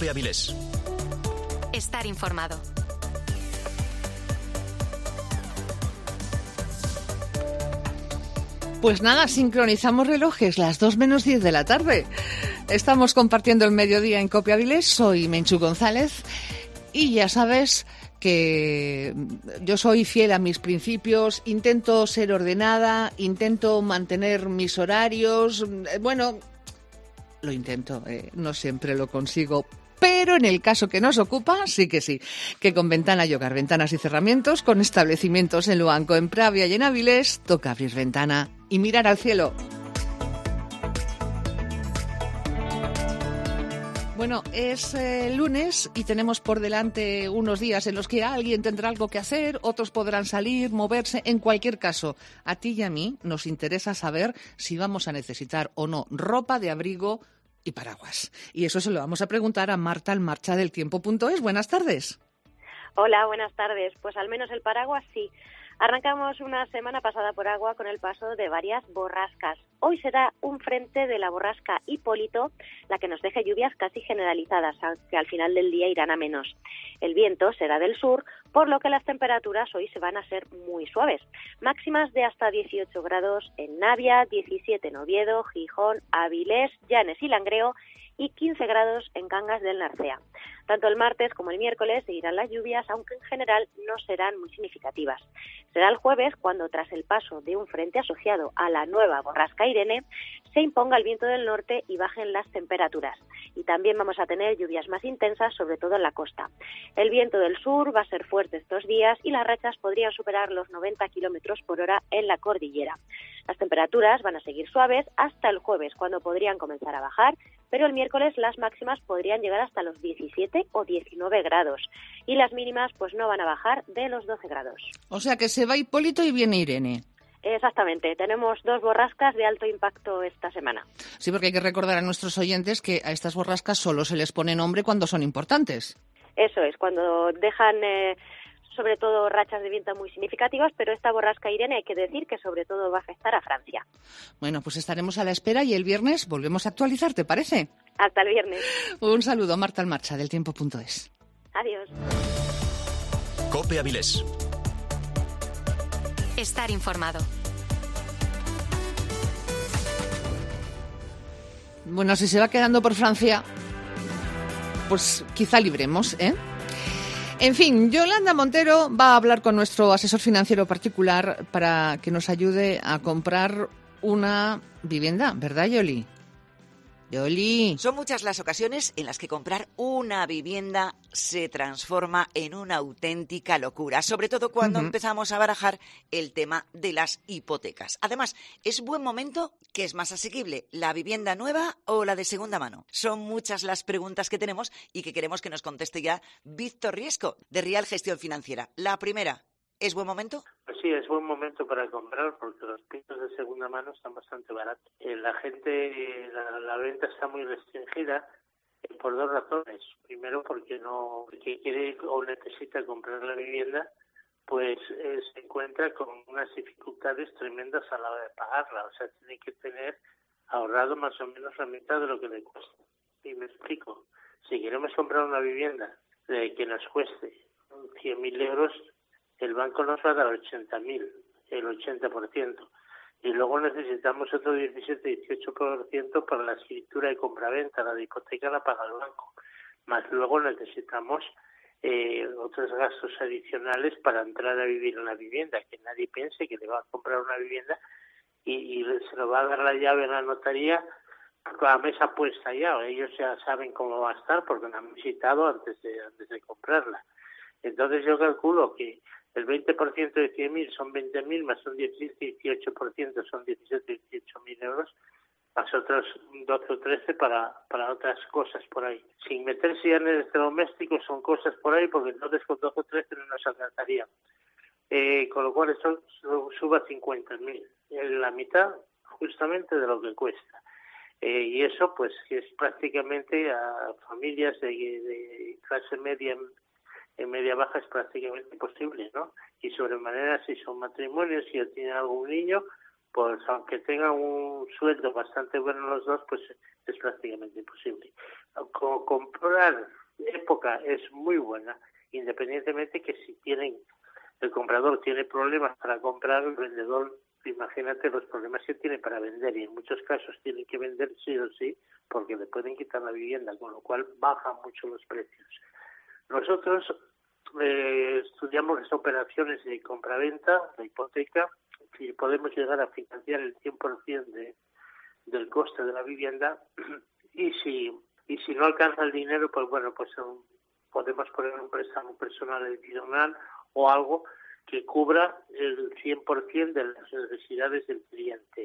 COPE Avilés. Estar informado. Pues nada, sincronizamos relojes, las 2 menos 10 de la tarde. Estamos compartiendo el mediodía en COPE Avilés. Soy Menchu González y ya sabes que yo soy fiel a mis principios, intento ser ordenada, intento mantener mis horarios. Bueno, lo intento, no siempre lo consigo. Pero en el caso que nos ocupa, sí, que con Ventana y Hogar, ventanas y cerramientos, con establecimientos en Luanco, en Pravia y en Avilés, toca abrir ventana y mirar al cielo. Bueno, es lunes y tenemos por delante unos días en los que alguien tendrá algo que hacer, otros podrán salir, moverse. En cualquier caso, a ti y a mí nos interesa saber si vamos a necesitar o no ropa de abrigo y paraguas. Y eso se lo vamos a preguntar a Marta Almarcha del Tiempo.es. Buenas tardes. Hola, buenas tardes. Pues al menos el paraguas sí. Arrancamos una semana pasada por agua con el paso de varias borrascas. Hoy será un frente de la borrasca Hipólito la que nos deje lluvias casi generalizadas, aunque al final del día irán a menos. El viento será del sur, por lo que las temperaturas hoy se van a ser muy suaves. Máximas de hasta 18 grados en Navia, 17 en Oviedo, Gijón, Avilés, Llanes y Langreo y 15 grados en Cangas del Narcea. Tanto el martes como el miércoles seguirán las lluvias, aunque en general no serán muy significativas. Será el jueves cuando, tras el paso de un frente asociado a la nueva borrasca Irene, se imponga el viento del norte y bajen las temperaturas. Y también vamos a tener lluvias más intensas, sobre todo en la costa. El viento del sur va a ser fuerte estos días y las rachas podrían superar los 90 kilómetros por hora en la cordillera. Las temperaturas van a seguir suaves hasta el jueves, cuando podrían comenzar a bajar, pero el miércoles las máximas podrían llegar hasta los 17 o 19 grados y las mínimas pues no van a bajar de los 12 grados. O sea que se va Hipólito y viene Irene. Exactamente, tenemos 2 borrascas de alto impacto esta semana. Sí, porque hay que recordar a nuestros oyentes que a estas borrascas solo se les pone nombre cuando son importantes. Eso es, cuando dejan sobre todo rachas de viento muy significativas, pero esta borrasca Irene hay que decir que sobre todo va a afectar a Francia. Bueno, pues estaremos a la espera y el viernes volvemos a actualizar, ¿te parece? Hasta el viernes. Un saludo, Marta Almarcha del Tiempo.es. Adiós. COPE Avilés. Estar informado. Bueno, si se va quedando por Francia, pues quizá libremos, ¿eh? En fin, Yolanda Montero va a hablar con nuestro asesor financiero particular para que nos ayude a comprar una vivienda, ¿verdad, Yoli? Yoli. Son muchas las ocasiones en las que comprar una vivienda se transforma en una auténtica locura, sobre todo cuando empezamos a barajar el tema de las hipotecas. Además, ¿es buen momento? ¿Qué es más asequible, la vivienda nueva o la de segunda mano? Son muchas las preguntas que tenemos y que queremos que nos conteste ya Víctor Riesco, de Rial Gestión Financiera. La primera, ¿es buen momento? Pues sí, es buen momento para comprar porque los pisos de segunda mano están bastante baratos. La gente, la venta está muy restringida por 2 razones. Primero, porque quiere o necesita comprar la vivienda, pues se encuentra con unas dificultades tremendas a la hora de pagarla. O sea, tiene que tener ahorrado más o menos la mitad de lo que le cuesta. Y me explico. Si queremos comprar una vivienda que nos cueste 100.000 euros, el banco nos va a dar 80.000, el 80%. Y luego necesitamos otro 17-18% para la escritura de compraventa. La de hipoteca la paga el banco. Más luego necesitamos otros gastos adicionales para entrar a vivir en la vivienda. Que nadie piense que le va a comprar una vivienda y se lo va a dar la llave en la notaría con la mesa puesta ya. Ellos ya saben cómo va a estar porque la han visitado antes de comprarla. Entonces yo calculo que el 20% de 100.000 son 20.000, más un 17-18% son 17-18.000 euros, más otros 12 o 13 para otras cosas por ahí. Sin meterse ya en el electrodoméstico son cosas por ahí, porque entonces con 12 o 13 no nos alcanzaría. Con lo cual eso suba a 50.000, la mitad justamente de lo que cuesta. Y eso pues es prácticamente a familias de clase media, en media baja es prácticamente imposible, ¿no? Y sobremanera si son matrimonios, si ya tienen algún niño, pues aunque tengan un sueldo bastante bueno los dos, pues es prácticamente imposible. comprar época es muy buena, independientemente que si el comprador tiene problemas para comprar, el vendedor, imagínate los problemas que tiene para vender, y en muchos casos tienen que vender sí o sí porque le pueden quitar la vivienda, con lo cual bajan mucho los precios. Nosotros estudiamos las operaciones de compraventa, la hipoteca, y podemos llegar a financiar el 100% del coste de la vivienda, y si no alcanza el dinero, pues bueno, pues podemos poner un préstamo personal adicional o algo que cubra el 100% de las necesidades del cliente,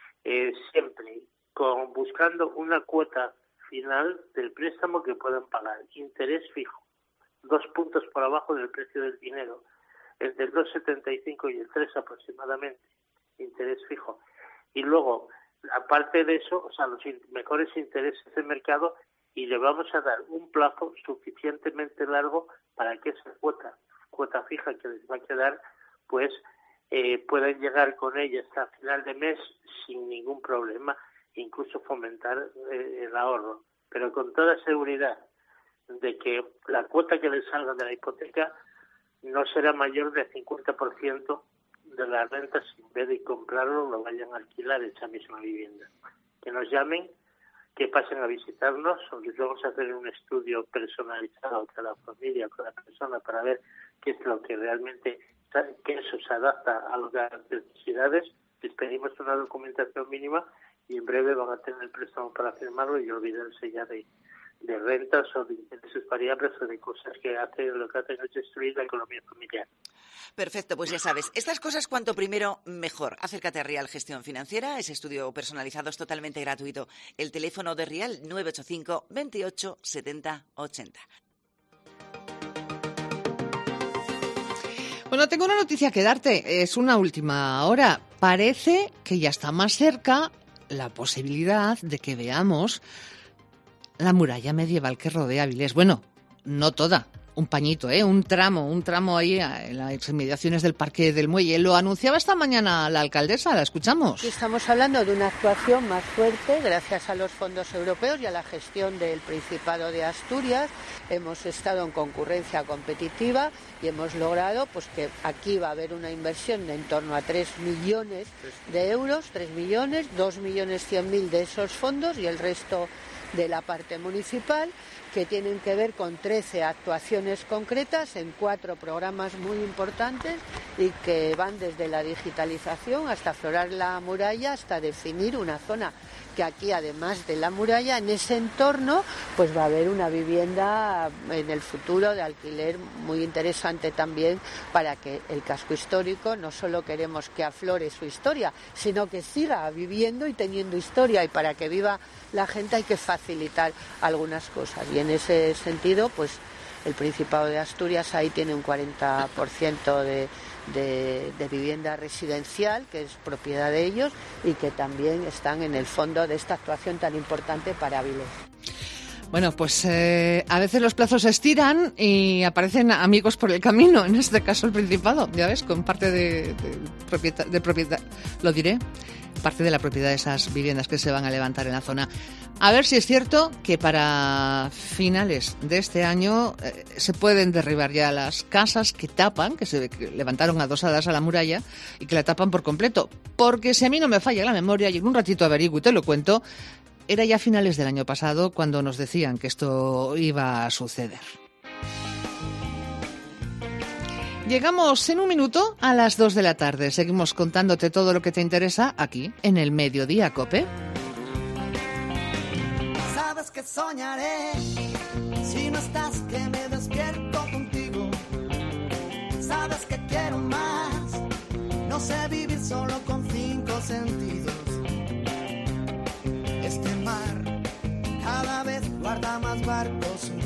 siempre buscando una cuota final del préstamo que puedan pagar, interés fijo, 2 puntos por abajo del precio del dinero, entre el 2,75 y el 3 aproximadamente, interés fijo. Y luego, aparte de eso, o sea, los mejores intereses de mercado, y le vamos a dar un plazo suficientemente largo para que esa cuota fija que les va a quedar, pues puedan llegar con ella hasta final de mes sin ningún problema, incluso fomentar el ahorro, pero con toda seguridad de que la cuota que les salga de la hipoteca no será mayor del 50% de la renta, si en vez de comprarlo lo vayan a alquilar esa misma vivienda. Que nos llamen, que pasen a visitarnos, les vamos a hacer un estudio personalizado con la familia, con la persona, para ver qué es lo que realmente, que eso se adapta a las necesidades. Les pedimos una documentación mínima y en breve van a tener el préstamo para firmarlo y olvidarse ya de rentas o de intereses variables o de cosas que lo que hacen es destruir la economía familiar. Perfecto, pues ya sabes, estas cosas cuanto primero mejor. Acércate a Rial Gestión Financiera, ese estudio personalizado es totalmente gratuito. El teléfono de Rial 985 28 70 80. Bueno, tengo una noticia que darte, es una última hora. Parece que ya está más cerca la posibilidad de que veamos la muralla medieval que rodea Avilés. Bueno, no toda, un pañito, un tramo ahí en las inmediaciones del Parque del Muelle. Lo anunciaba esta mañana la alcaldesa, la escuchamos. Estamos hablando de una actuación más fuerte gracias a los fondos europeos y a la gestión del Principado de Asturias. Hemos estado en concurrencia competitiva y hemos logrado pues que aquí va a haber una inversión de en torno a 3 millones de euros, 3 millones, 2.100.000 de esos fondos y el resto de la parte municipal, que tienen que ver con 13 actuaciones concretas en 4 programas muy importantes y que van desde la digitalización hasta aflorar la muralla, hasta definir una zona que aquí, además de la muralla, en ese entorno pues va a haber una vivienda en el futuro de alquiler muy interesante también para que el casco histórico, no solo queremos que aflore su historia, sino que siga viviendo y teniendo historia, y para que viva la gente hay que facilitar algunas cosas, y en ese sentido pues el Principado de Asturias ahí tiene un 40% de vivienda residencial, que es propiedad de ellos y que también están en el fondo de esta actuación tan importante para Avilés. Bueno, pues a veces los plazos se estiran y aparecen amigos por el camino, en este caso el Principado, ya ves, con parte de propiedad, lo diré, parte de la propiedad de esas viviendas que se van a levantar en la zona. A ver si es cierto que para finales de este año se pueden derribar ya las casas que tapan, que levantaron adosadas a la muralla y que la tapan por completo. Porque si a mí no me falla la memoria, y en un ratito averiguo y te lo cuento, era ya finales del año pasado cuando nos decían que esto iba a suceder. Llegamos en un minuto a las 2 de la tarde. Seguimos contándote todo lo que te interesa aquí en el Mediodía COPE. Sabes que soñaré si no estás, que me despierto contigo. Sabes que quiero más, no sé vivir solo con 5 sentidos. Este mar cada vez guarda más barcos